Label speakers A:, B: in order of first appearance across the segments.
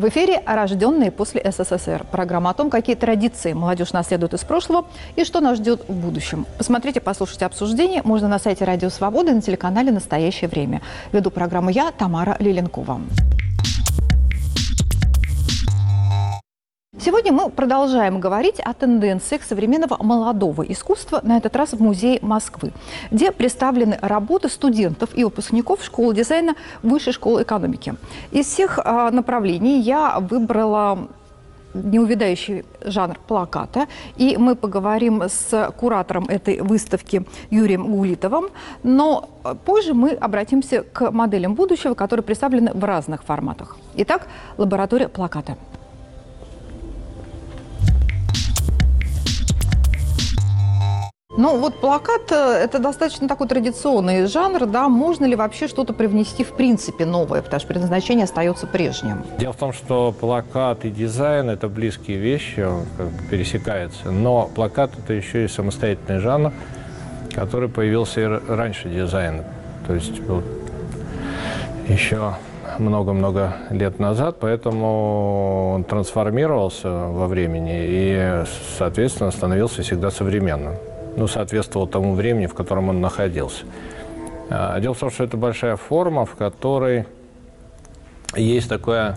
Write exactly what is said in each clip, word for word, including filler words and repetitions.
A: В эфире «Рожденные после СССР». Программа о том, какие традиции молодежь наследует из прошлого и что нас ждет в будущем. Посмотрите, послушайте обсуждение можно на сайте «Радио Свобода» и на телеканале «Настоящее время». Веду программу я, Тамара Лиленкова. Сегодня мы продолжаем говорить о тенденциях современного молодого искусства, на этот раз в Музее Москвы, где представлены работы студентов и выпускников школы дизайна Высшей школы экономики. Из всех а, направлений я выбрала неувядающий жанр плаката, и мы поговорим с куратором этой выставки Юрием Гулитовым, но позже мы обратимся к моделям будущего, которые представлены в разных форматах. Итак, лаборатория плаката. Ну вот плакат – это достаточно такой традиционный жанр, да, можно ли вообще что-то привнести в принципе новое, потому что предназначение остается прежним?
B: Дело в том, что плакат и дизайн – это близкие вещи, он как бы пересекается, но плакат – это еще и самостоятельный жанр, который появился и раньше дизайна, то есть вот, еще много-много лет назад, поэтому он трансформировался во времени и, соответственно, становился всегда современным. Ну, соответствовал тому времени, в котором он находился. Дело в том, что это большая форма, в которой есть, такое,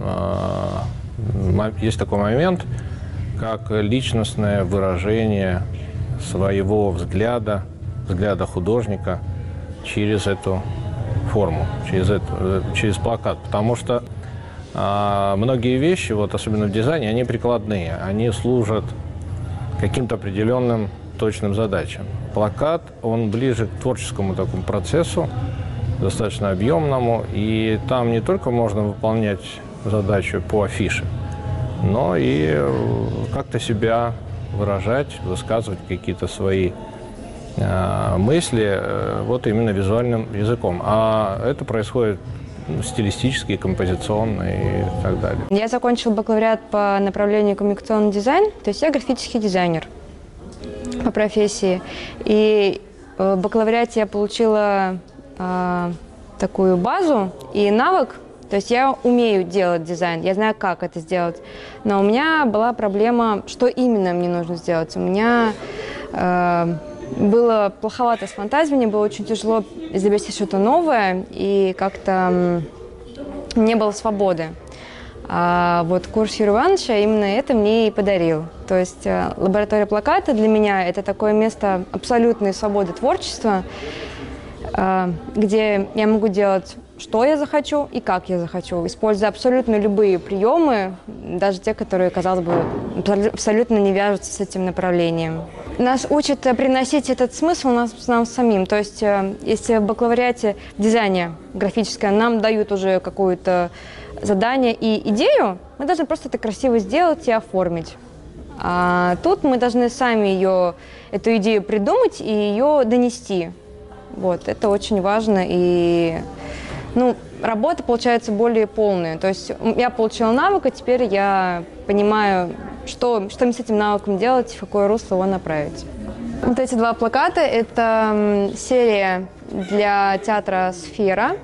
B: есть такой момент, как личностное выражение своего взгляда, взгляда художника через эту форму, через, это, через плакат. Потому что многие вещи, вот, особенно в дизайне, они прикладные, они служат каким-то определенным точным задачам. Плакат, он ближе к творческому такому процессу, достаточно объемному, и там не только можно выполнять задачу по афише, но и как-то себя выражать, высказывать какие-то свои э, мысли э, вот именно визуальным языком. А это происходит стилистически, композиционно и так далее.
C: Я закончила бакалавриат по направлению коммуникационный дизайн, то есть я графический дизайнер по профессии. И в бакалавриате я получила э, такую базу и навык, то есть я умею делать дизайн, я знаю, как это сделать. Но у меня была проблема, что именно мне нужно сделать. У меня э, было плоховато с фантазией, мне было очень тяжело изобрести что-то новое, и как-то э, не было свободы. А вот курс Юрия Ивановича именно это мне и подарил. То есть лаборатория плаката для меня – это такое место абсолютной свободы творчества, где я могу делать, что я захочу и как я захочу, используя абсолютно любые приемы, даже те, которые, казалось бы, абсолютно не вяжутся с этим направлением. Нас учат приносить этот смысл нам, нам самим. То есть если в бакалавриате в дизайне графическое нам дают уже какую-то задание и идею, мы должны просто это красиво сделать и оформить. А тут мы должны сами ее, эту идею придумать и ее донести. Вот, это очень важно. И ну, работа получается более полная. То есть я получила навык, и теперь я понимаю, что, что мне с этим навыком делать, в какое русло его направить. Вот эти два плаката – это серия для театра «Сфера».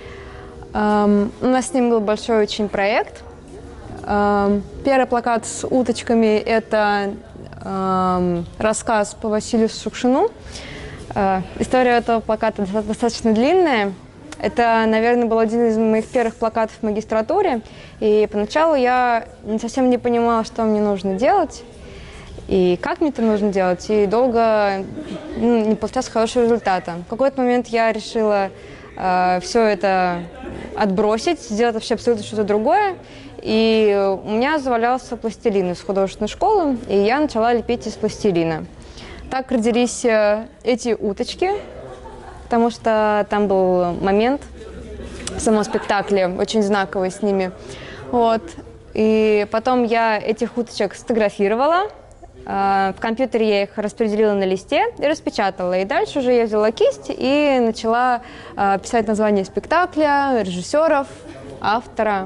C: Um, у нас с ним был большой очень проект. Um, первый плакат с уточками – это um, рассказ по Василию Шукшину. Uh, история этого плаката достаточно длинная. Это, наверное, был один из моих первых плакатов в магистратуре. И поначалу я совсем не понимала, что мне нужно делать и как мне это нужно делать. И долго ну, не получалось хорошего результата. В какой-то момент я решила uh, все это отбросить, сделать вообще абсолютно что-то другое. И у меня завалялся пластилин из художественной школы, и я начала лепить из пластилина. Так родились эти уточки, потому что там был момент в самом спектакле, очень знаковый с ними. Вот. И потом я этих уточек сфотографировала, в компьютере я их распределила на листе и распечатала. И дальше уже я взяла кисть и начала писать название спектакля, режиссеров, автора.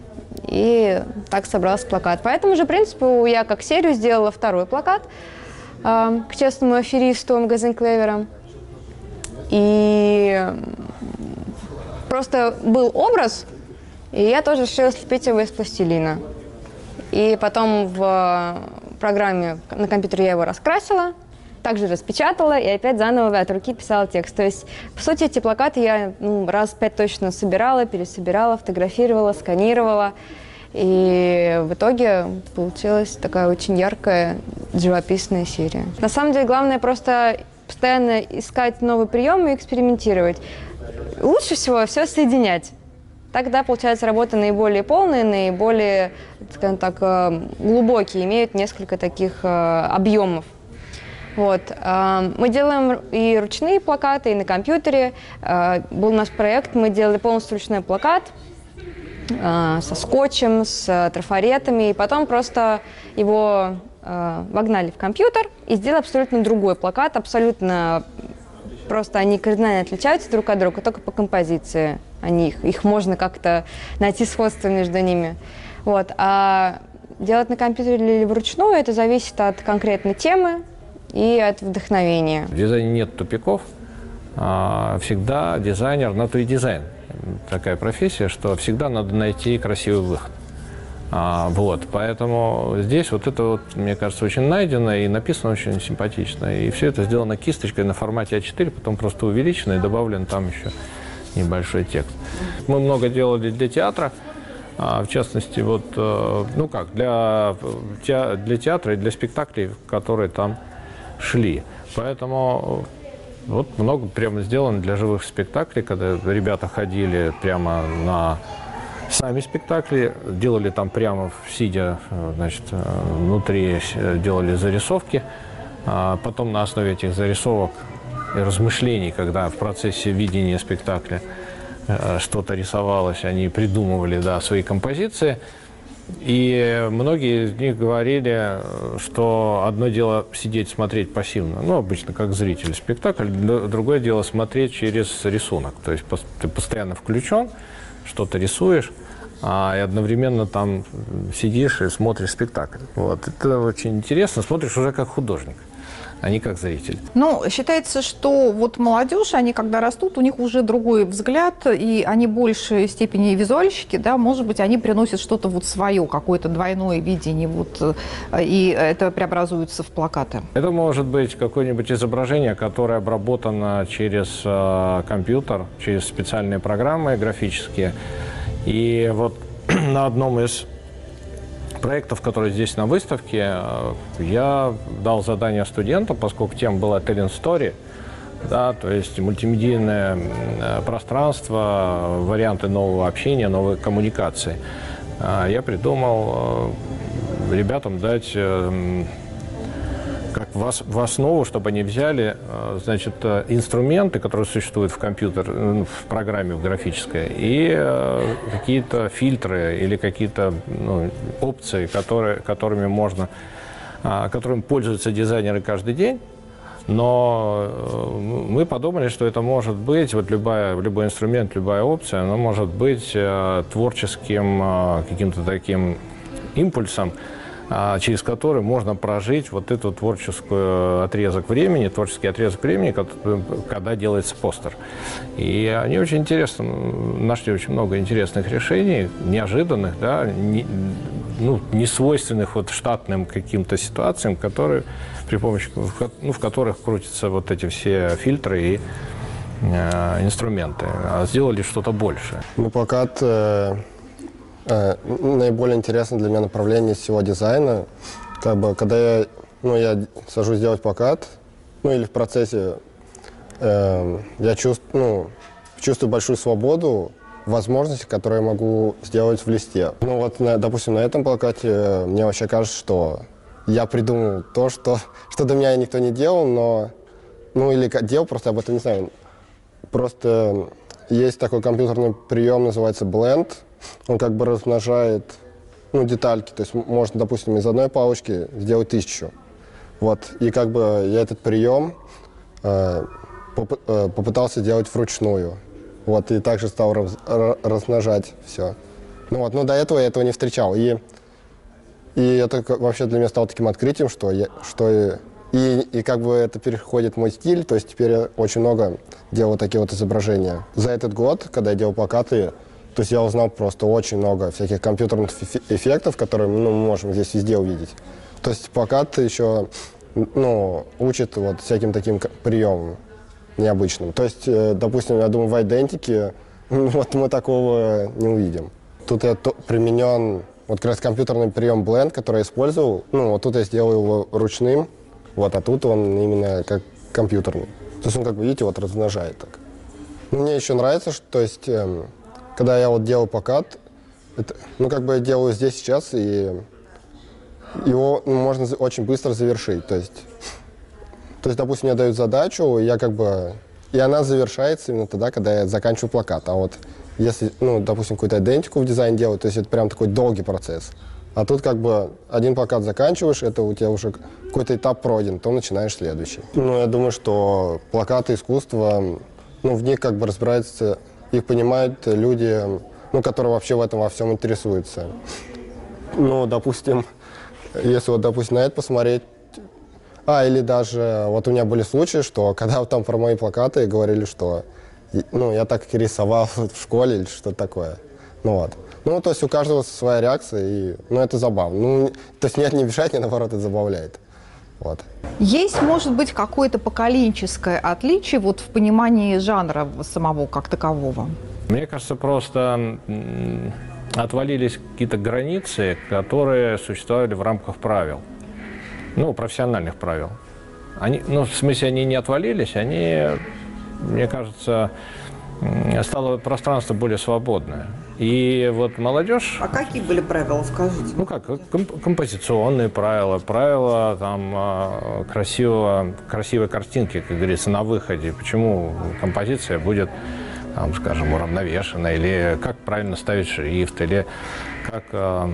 C: И так собрался плакат. По этому же принципу я как серию сделала второй плакат к честному аферисту магазин Клевера. И просто был образ, И я тоже решила слепить его из пластилина. И потом в программе на компьютере я его раскрасила, также распечатала и опять заново от руки писала текст. То есть, по сути, эти плакаты я ну, раз пять точно собирала, пересобирала, фотографировала, сканировала. И в итоге получилась такая очень яркая, живописная серия. На самом деле, главное просто постоянно искать новые приемы и экспериментировать. Лучше всего все соединять. Тогда, получается, работа наиболее полная, наиболее, скажем так, глубокие, имеют несколько таких объемов. Вот. Мы делаем и ручные плакаты, и на компьютере. Был у нас проект, мы делали полностью ручной плакат со скотчем, с трафаретами, и потом просто его вогнали в компьютер и сделали абсолютно другой плакат, абсолютно просто они кардинально отличаются друг от друга, только по композиции. Они, их, их можно как-то найти сходство между ними. Вот. А делать на компьютере или вручную, это зависит от конкретной темы и от вдохновения.
B: В дизайне нет тупиков. Всегда дизайнер, на то и дизайн. Такая профессия, что всегда надо найти красивый выход. А, вот, поэтому здесь вот это вот, мне кажется, очень найдено и написано очень симпатично. И все это сделано кисточкой на формате а четыре, потом просто увеличено и добавлен там еще небольшой текст. Мы много делали для театра, а, в частности, вот, ну как, для, для театра и для спектаклей, которые там шли. Поэтому вот много прямо сделано для живых спектаклей, когда ребята ходили прямо на сами спектакли, делали там прямо сидя, значит, внутри делали зарисовки. Потом на основе этих зарисовок и размышлений, когда в процессе видения спектакля что-то рисовалось, они придумывали, да, свои композиции. И многие из них говорили, что одно дело сидеть, смотреть пассивно, ну, обычно как зритель спектакль, другое дело смотреть через рисунок. То есть ты постоянно включен, что-то рисуешь, а и одновременно там сидишь и смотришь спектакль. Вот. Это очень интересно, смотришь уже как художник, а не как зритель.
A: Ну, считается, что вот молодежь, они когда растут, у них уже другой взгляд, и они в большей степени визуальщики, да, может быть, они приносят что-то вот свое, какое-то двойное видение, вот, и это преобразуется в плакаты. Это
B: может быть какое-нибудь изображение, которое обработано через э, компьютер, через специальные программы графические. И вот на одном из проектов, которые здесь на выставке, я дал задание студентам, поскольку тема была Telling Story, да, то есть мультимедийное пространство, варианты нового общения, новой коммуникации. Я придумал ребятам дать как в основу, чтобы они взяли, значит, инструменты, которые существуют в компьютере, в программе в графической, и какие-то фильтры или какие-то, ну, опции, которые, которыми можно, которыми пользуются дизайнеры каждый день. Но мы подумали, что это может быть, вот любая, любой инструмент, любая опция, она может быть творческим каким-то таким импульсом, через который можно прожить вот этот творческий отрезок времени, творческий отрезок времени, когда делается постер. И они очень интересно, нашли очень много интересных решений, неожиданных, да, не, ну, не свойственных вот штатным каким-то ситуациям, которые, при помощи, ну, в которых крутятся вот эти все фильтры и э, инструменты, а сделали что-то большее.
D: Ну, плакат... Э... Наиболее интересное для меня направление всего дизайна. Как бы, когда я, ну, я сажусь делать плакат, ну или в процессе, э, я чувствую, ну, чувствую большую свободу, возможности, которые я могу сделать в листе. Ну вот, на, допустим, на этом плакате мне вообще кажется, что я придумал то, что, что до меня никто не делал, но, ну или делал, просто об этом не знаю. Просто есть такой компьютерный прием, называется Blend. Он как бы размножает, ну, детальки. То есть можно, допустим, из одной палочки сделать тысячу. Вот. И как бы я этот прием э, поп э, попытался делать вручную. Вот. И также стал раз размножать все. Ну вот. Но до этого я этого не встречал. И, и это вообще для меня стало таким открытием, что, я, что и, и, и как бы это переходит в мой стиль. То есть теперь я очень много делаю такие вот изображения. За этот год, когда я делал плакаты, То есть я узнал просто очень много всяких компьютерных эффектов, которые ну, мы можем здесь везде увидеть. То есть плакат еще ну, учит вот всяким таким приемам необычным. То есть, допустим, я думаю, в идентике вот мы такого не увидим. Тут я применен вот как раз компьютерный прием Blend, который я использовал. Ну, вот тут я сделал его ручным, вот, а тут он именно как компьютерный. То есть он, как бы, видите, вот размножает так. Мне еще нравится, что, то есть, э, когда я вот делал плакат, это, ну, как бы я делаю здесь сейчас, и его ну, можно очень быстро завершить. То есть, то есть, допустим, мне дают задачу, и я как бы, и она завершается именно тогда, когда я заканчиваю плакат. А вот если, ну, допустим, какую-то идентику в дизайн делаю, то есть это прям такой долгий процесс. А тут как бы один плакат заканчиваешь, это у тебя уже какой-то этап пройден, то начинаешь следующий. Ну, я думаю, что плакаты искусства, ну, в них как бы разбираются, их понимают люди, ну, которые вообще в этом во всем интересуются. Ну, допустим, если вот, допустим, на это посмотреть, а, или даже, вот у меня были случаи, что когда вот там про мои плакаты говорили, что, ну, я так и рисовал в школе или что-то такое, ну, вот. Ну, то есть у каждого своя реакция, и, ну, это забавно. Ну, то есть нет, не мешает, не наоборот, это забавляет. Вот.
A: Есть, может быть, какое-то поколенческое отличие вот в понимании жанра самого как такового?
B: Мне кажется, просто отвалились какие-то границы, которые существовали в рамках правил, ну, профессиональных правил. Они, ну, в смысле, они не отвалились, они, мне кажется, стало пространство более свободное. И вот молодежь...
E: А какие были правила, скажите?
B: Ну как, комп- композиционные правила, правила там красивого, красивой картинки, как говорится, на выходе. Почему композиция будет, там, скажем, уравновешена, или как правильно ставить шрифт, или как э,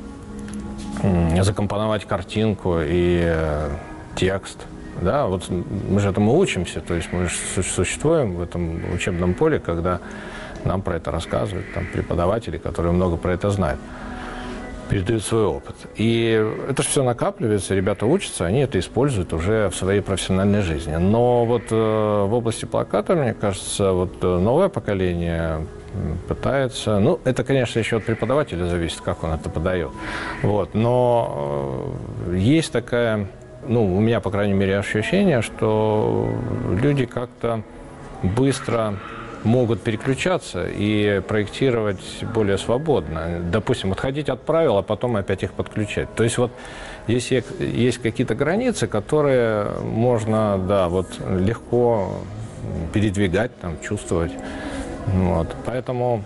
B: э, закомпоновать картинку и э, текст. Да, вот мы же этому учимся, то есть мы же существуем в этом учебном поле, когда нам про это рассказывают там, преподаватели, которые много про это знают, передают свой опыт. И это же все накапливается, ребята учатся, они это используют уже в своей профессиональной жизни. Но вот э, в области плаката, мне кажется, вот новое поколение пытается, ну, это, конечно, еще от преподавателя зависит, как он это подает, вот, но э, есть такая, ну, у меня, по крайней мере, ощущение, что люди как-то быстро могут переключаться и проектировать более свободно. Допустим, отходить от правил, а потом опять их подключать. То есть вот если есть какие-то границы, которые можно, да, вот легко передвигать, там, чувствовать. Вот. Поэтому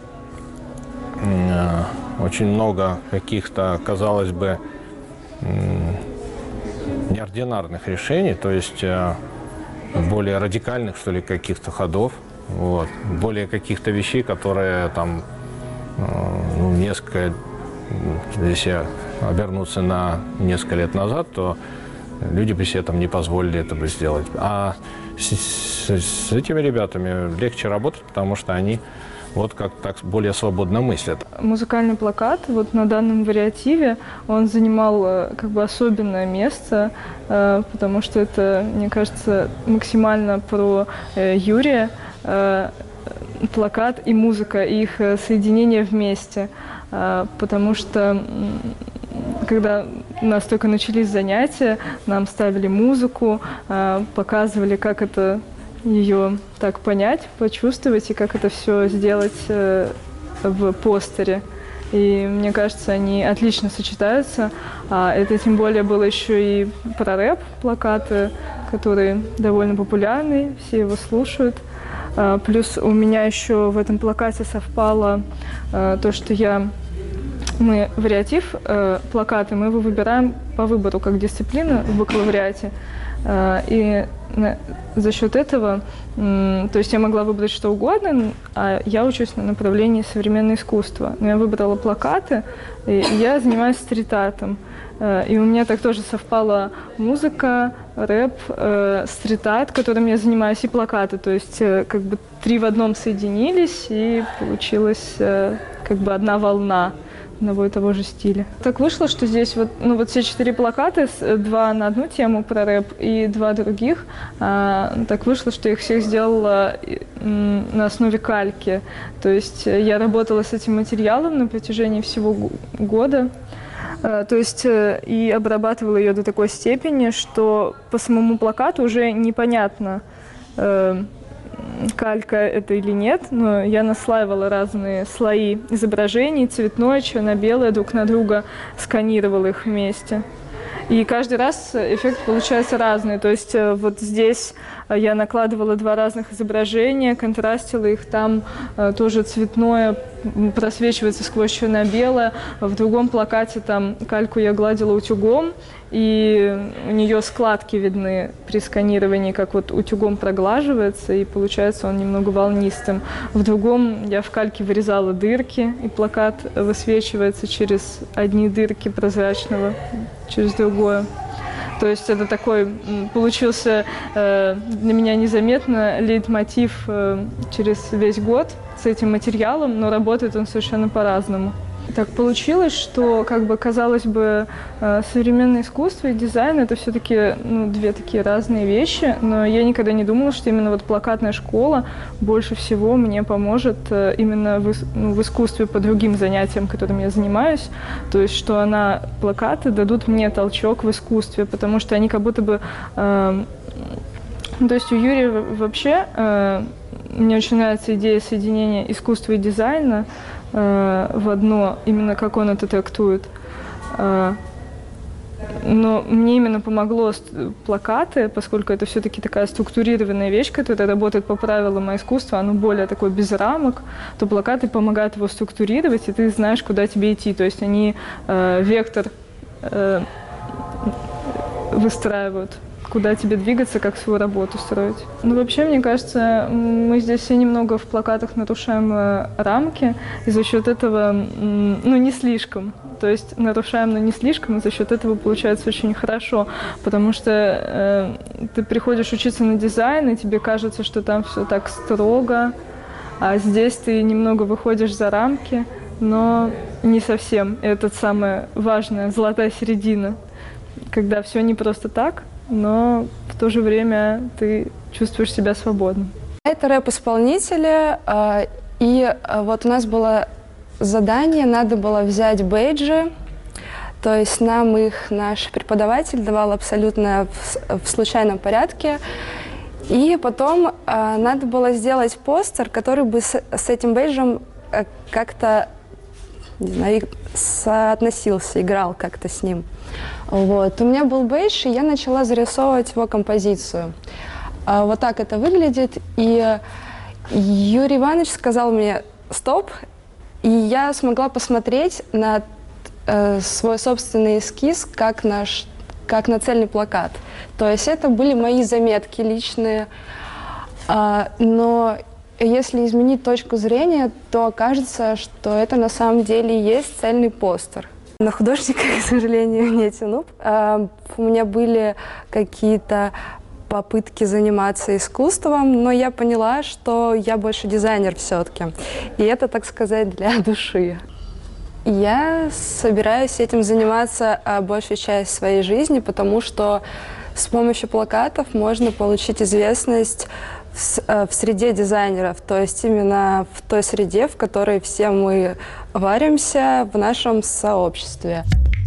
B: э, очень много каких-то, казалось бы, э, неординарных решений, то есть э, более радикальных, что ли, каких-то ходов. Вот. Более каких-то вещей, которые там, ну, несколько, если обернуться на несколько лет назад, то люди бы себе там не позволили это бы сделать. А с, с, с этими ребятами легче работать, потому что они вот как так более свободно мыслят.
F: Музыкальный плакат вот на данном вариативе, он занимал как бы особенное место, потому что это, мне кажется, максимально про Юрия. Плакат и музыка, их соединение вместе, потому что когда у нас только начались занятия, нам ставили музыку, показывали, как это ее так понять, почувствовать и как это все сделать в постере. И мне кажется, они отлично сочетаются. А это тем более было еще и про рэп плакаты, которые довольно популярны, все его слушают. Плюс у меня еще в этом плакате совпало то, что я, мы вариатив плакаты, мы его выбираем по выбору как дисциплину в бакалавриате. И за счет этого, то есть я могла выбрать что угодно, а я учусь на направлении современное искусство. Но я выбрала плакаты, и я занимаюсь стрит-артом. И у меня так тоже совпала музыка, рэп, э, стрит-арт, которым я занимаюсь, и плакаты. То есть э, как бы три в одном соединились, и получилась э, как бы одна волна. одного и того же стиля. Так вышло, что здесь вот, ну, вот все четыре плаката, два на одну тему про рэп и два других, а, так вышло, что я их всех сделала на основе кальки. То есть я работала с этим материалом на протяжении всего года. То есть и обрабатывала ее до такой степени, что по самому плакату уже непонятно, калька это или нет, но я наслаивала разные слои изображений, цветное, черно-белое, друг на друга, сканировала их вместе. И каждый раз эффект получается разный. То есть вот здесь я накладывала два разных изображения, контрастила их, там тоже цветное просвечивается сквозь черно-белое. В другом плакате там кальку я гладила утюгом, и у нее складки видны при сканировании, как вот утюгом проглаживается, и получается он немного волнистым. В другом я в кальке вырезала дырки, и плакат высвечивается через одни дырки прозрачного, через другое. То есть это такой получился э, для меня незаметно лейтмотив э, через весь год с этим материалом, но работает он совершенно по-разному. Так получилось, что, как бы, казалось бы, современное искусство и дизайн – это все-таки, ну, две такие разные вещи, но я никогда не думала, что именно вот плакатная школа больше всего мне поможет именно в, ну, в искусстве по другим занятиям, которыми я занимаюсь, то есть что она, плакаты дадут мне толчок в искусстве, потому что они как будто бы… Э, то есть у Юрия вообще… Э, мне очень нравится идея соединения искусства и дизайна э, в одно, именно как он это трактует. Э, но мне именно помогло плакаты, поскольку это все-таки такая структурированная вещь, которая работает по правилам искусства, оно более такое без рамок, то плакаты помогают его структурировать, и ты знаешь, куда тебе идти. То есть они э, вектор э, выстраивают, куда тебе двигаться, как свою работу строить. Ну, вообще, мне кажется, мы здесь все немного в плакатах нарушаем э, рамки, и за счет этого, ну, не слишком. То есть нарушаем, но не слишком, и за счет этого получается очень хорошо, потому что э, ты приходишь учиться на дизайн, и тебе кажется, что там все так строго, а здесь ты немного выходишь за рамки, но не совсем. Это самая важная золотая середина, когда все не просто так, но в то же время ты чувствуешь себя свободным.
G: Это рэп-исполнители, и вот у нас было задание, надо было взять бейджи, то есть нам их наш преподаватель давал абсолютно в, в случайном порядке, и потом надо было сделать постер, который бы с, с этим бейджем как-то, не знаю, соотносился, играл как-то с ним. Вот. У меня был бейдж, и я начала зарисовывать его композицию. А, вот так это выглядит. И Юрий Иванович сказал мне «стоп», и я смогла посмотреть на э, свой собственный эскиз, как, наш, как на цельный плакат. То есть это были мои заметки личные, а, но если изменить точку зрения, то кажется, что это на самом деле и есть цельный постер. На художника, к сожалению, не тяну. У меня были какие-то попытки заниматься искусством, но я поняла, что я больше дизайнер все-таки. И это, так сказать, для души. Я собираюсь этим заниматься большую часть своей жизни, потому что с помощью плакатов можно получить известность в среде дизайнеров, то есть именно в той среде, в которой все мы варимся в нашем сообществе.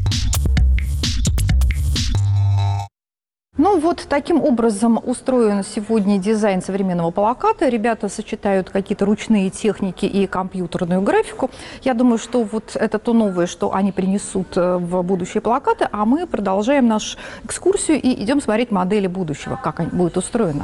A: Ну вот таким образом устроен сегодня дизайн современного плаката. Ребята сочетают какие-то ручные техники и компьютерную графику. Я думаю, что вот это то новое, что они принесут в будущие плакаты, а мы продолжаем нашу экскурсию и идем смотреть модели будущего, как они будут устроены.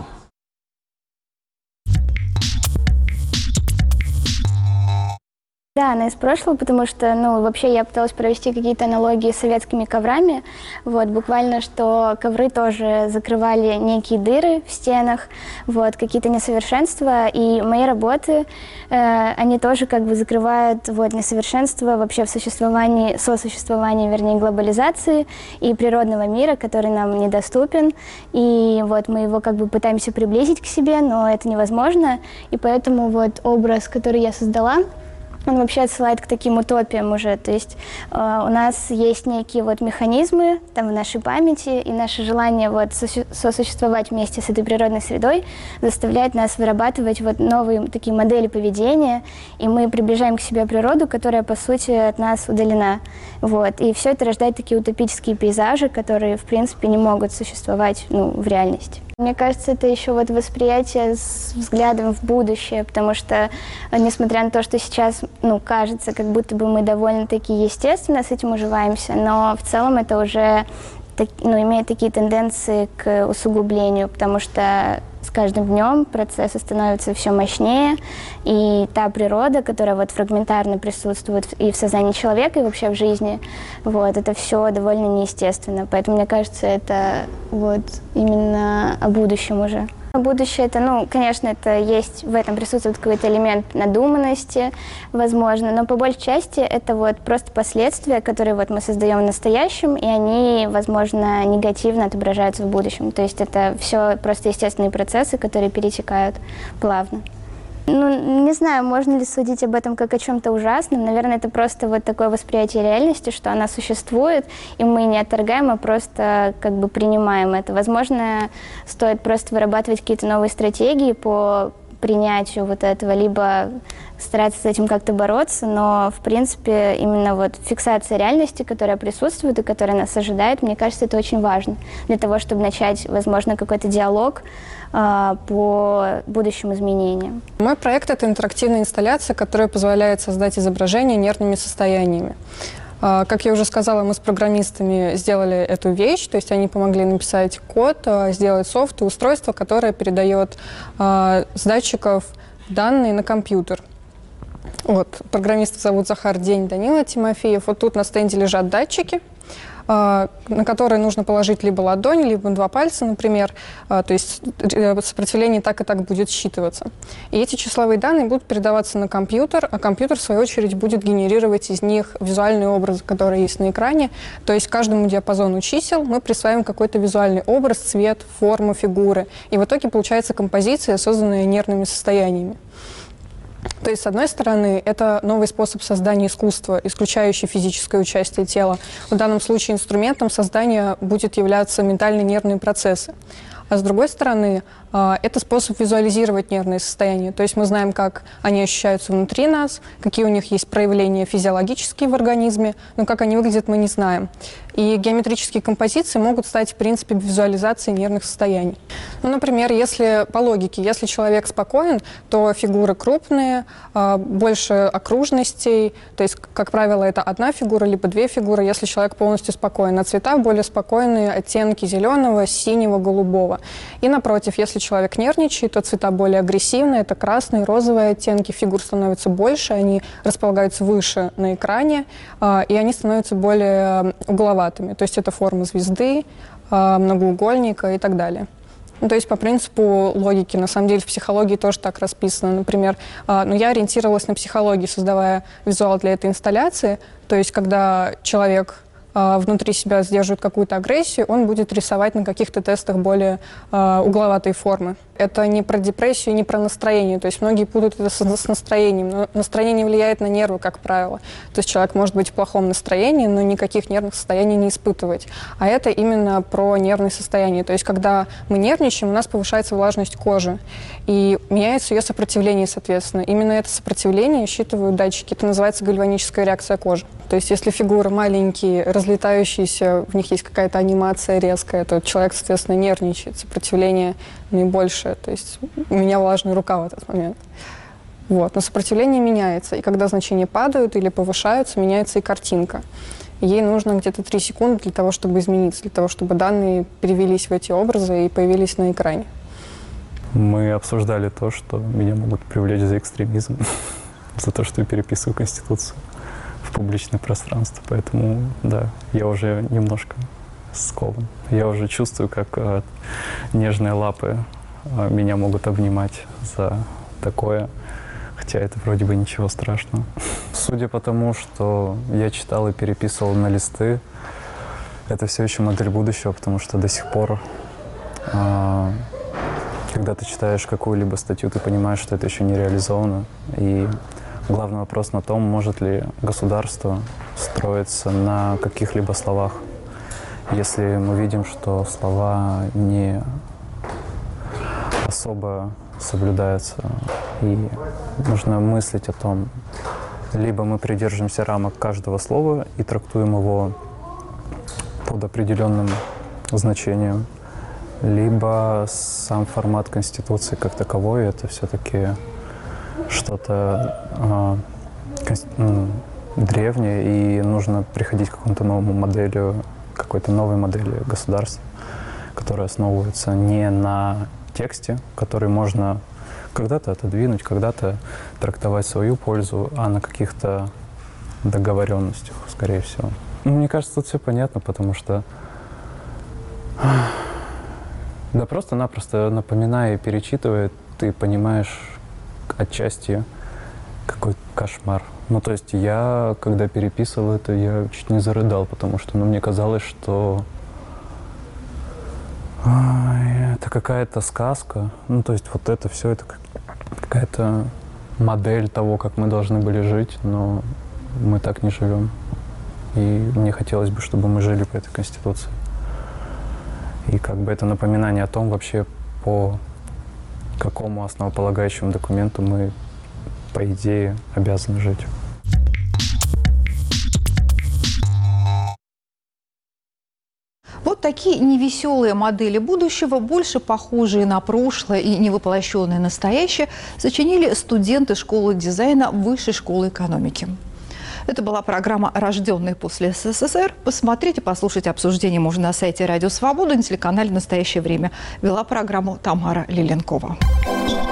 H: Да, она из прошлого, потому что, ну, вообще я пыталась провести какие-то аналогии с советскими коврами. Вот, буквально, что ковры тоже закрывали некие дыры в стенах, вот, какие-то несовершенства. И мои работы, э, они тоже как бы закрывают вот, несовершенства вообще в существовании, сосуществовании, вернее, глобализации и природного мира, который нам недоступен. И вот мы его как бы пытаемся приблизить к себе, но это невозможно. И поэтому вот образ, который я создала, он вообще отсылает к таким утопиям уже. То есть э, у нас есть некие вот механизмы там в нашей памяти, и наше желание вот сосуществовать вместе с этой природной средой заставляет нас вырабатывать вот новые такие модели поведения, и мы приближаем к себе природу, которая, по сути, от нас удалена. Вот. И все это рождает такие утопические пейзажи, которые, в принципе, не могут существовать, ну, в реальности. Мне кажется, это еще вот восприятие с взглядом в будущее, потому что, несмотря на то, что сейчас, ну, кажется, как будто бы мы довольно-таки естественно с этим уживаемся, но в целом это уже, ну, имеет такие тенденции к усугублению, потому что с каждым днем процессы становятся все мощнее, и та природа, которая вот фрагментарно присутствует и в сознании человека, и вообще в жизни, вот, это все довольно неестественно. Поэтому, мне кажется, это вот именно о будущем уже. Будущее, это, ну, конечно, это есть, в этом присутствует какой-то элемент надуманности, возможно, но по большей части это вот просто последствия, которые вот мы создаем в настоящем, и они, возможно, негативно отображаются в будущем. То есть это все просто естественные процессы, которые перетекают плавно. Ну, не знаю, можно ли судить об этом как о чем-то ужасном. Наверное, это просто вот такое восприятие реальности, что она существует, и мы не отторгаем, а просто как бы принимаем это. Возможно, стоит просто вырабатывать какие-то новые стратегии по принятию вот этого, либо стараться с этим как-то бороться, но, в принципе, именно вот фиксация реальности, которая присутствует и которая нас ожидает, мне кажется, это очень важно для того, чтобы начать, возможно, какой-то диалог э, по будущим изменениям.
I: Мой проект — это интерактивная инсталляция, которая позволяет создать изображение нервными состояниями. Как я уже сказала, мы с программистами сделали эту вещь, то есть они помогли написать код, сделать софт и устройство, которое передает с датчиков данные на компьютер. Вот, программиста зовут Захар День, Данила Тимофеев. Вот тут на стенде лежат датчики, на которые нужно положить либо ладонь, либо два пальца, например. То есть сопротивление так и так будет считываться. И эти числовые данные будут передаваться на компьютер, а компьютер, в свою очередь, будет генерировать из них визуальные образы, которые есть на экране. То есть каждому диапазону чисел мы присваиваем какой-то визуальный образ, цвет, форму, фигуры. И в итоге получается композиция, созданная нервными состояниями. То есть, с одной стороны, это новый способ создания искусства, исключающий физическое участие тела. В данном случае инструментом создания будет являться ментально-нервные процессы. А с другой стороны, это способ визуализировать нервные состояния. То есть мы знаем, как они ощущаются внутри нас, какие у них есть проявления физиологические в организме, но как они выглядят, мы не знаем. И геометрические композиции могут стать, в принципе, визуализацией нервных состояний. Ну, например, если по логике, если человек спокоен, то фигуры крупные, больше окружностей, то есть, как правило, это одна фигура, либо две фигуры, если человек полностью спокоен. А цвета более спокойные, оттенки зеленого, синего, голубого. И напротив, если человек нервничает, то цвета более агрессивные, это красные, розовые оттенки, фигур становятся больше, они располагаются выше на экране, и они становятся более угловатыми. То есть это форма звезды, многоугольника и так далее. Ну, то есть по принципу логики, на самом деле в психологии тоже так расписано. Например, ну, я ориентировалась на психологию, создавая визуал для этой инсталляции. То есть когда человек внутри себя сдерживает какую-то агрессию, он будет рисовать на каких-то тестах более э, угловатые формы. Это не про депрессию, не про настроение. То есть многие путают это с, с настроением. Но настроение влияет на нервы, как правило. То есть человек может быть в плохом настроении, но никаких нервных состояний не испытывать. А это именно про нервные состояния. То есть когда мы нервничаем, у нас повышается влажность кожи. И меняется ее сопротивление, соответственно. Именно это сопротивление считывают датчики. Это называется гальваническая реакция кожи. То есть если фигуры маленькие, разлетающиеся, в них есть какая-то анимация резкая, то человек, соответственно, нервничает, сопротивление наибольшее. То есть у меня влажная рука в этот момент. Вот. Но сопротивление меняется. И когда значения падают или повышаются, меняется и картинка. Ей нужно где-то три секунды для того, чтобы измениться, для того, чтобы данные перевелись в эти образы и появились на экране.
J: Мы обсуждали то, что меня могут привлечь за экстремизм, за то, что я переписываю Конституцию в публичное пространство. Поэтому, да, я уже немножко скован. Я уже чувствую, как э, нежные лапы э, меня могут обнимать за такое, хотя это вроде бы ничего страшного. Судя по тому, что я читал и переписывал на листы, это все еще модель будущего, потому что до сих пор, э, когда ты читаешь какую-либо статью, ты понимаешь, что это еще не реализовано. И главный вопрос на том, может ли государство строиться на каких-либо словах. Если мы видим, что слова не особо соблюдаются, и нужно мыслить о том, либо мы придерживаемся рамок каждого слова и трактуем его под определенным значением, либо сам формат Конституции как таковой — это все-таки что-то э, ну, древнее, и нужно приходить к какому-то новому модели, какой-то новой модели государства, которая основывается не на тексте, который можно когда-то отодвинуть, когда-то трактовать в свою пользу, а на каких-то договоренностях, скорее всего. Мне кажется, тут все понятно, потому что да просто-напросто напоминая и перечитывая, ты понимаешь отчасти, какой кошмар. Ну, то есть я, когда переписывал это, я чуть не зарыдал, потому что ну, мне казалось, что ой, это какая-то сказка. Ну, то есть вот это все, это какая-то модель того, как мы должны были жить, но мы так не живем. И мне хотелось бы, чтобы мы жили по этой Конституции. И как бы это напоминание о том, вообще по какому основополагающему документу мы, по идее, обязаны жить.
A: Вот такие невеселые модели будущего, больше похожие на прошлое и невоплощенное настоящее, сочинили студенты школы дизайна Высшей школы экономики. Это была программа «Рожденные после СССР». Посмотреть и послушать обсуждение можно на сайте «Радио Свобода», на телеканале «Настоящее время». Вела программу Тамара Лиленкова.